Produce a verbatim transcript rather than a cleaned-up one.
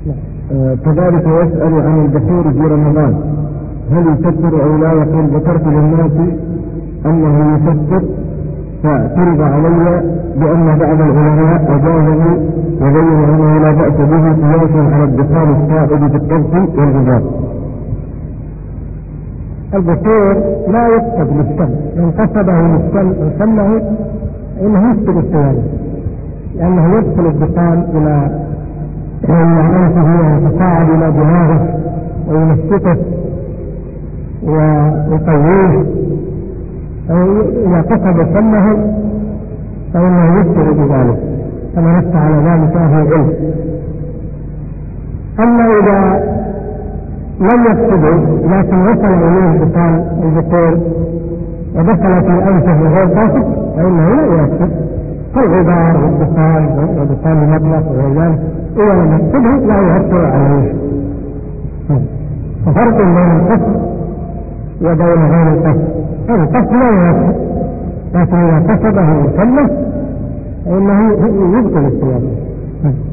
آه كذلك يسأل عن البخور في رمضان، هل يكفر أو لا؟ يقول ذكرت للناس أنه يكفر فاعترض علي بأن بعض العلماء أجازه وبين أنه لا بأس به قياسا على الدخان الصائب في الطبخ والغبار. البخور لا يقصد للسم، من قصده للسم وسمه إنه يفسد الصيام، لأنه يدخل الدخان إلى أنفه ويتصاعد إلى دماغه وينشطه ويقويه، إذا قصد سمه فإنه يفسد بذلك كما نص على ذلك أهل العلم. أما إذا لم يقصده لكن وصل إليه دخان البخور ودخل في أنفه وغير قاصد فإنه لا يؤثر، كالغبار والدخان ودخان المطبخ وغير ذلك إذا لم يقصده لا يؤثر عليه. ففرق بين القصد وبين غير القصد، القصد لا يؤثر، لكن إذا قصده وسمه فإنه يبطل الصيام.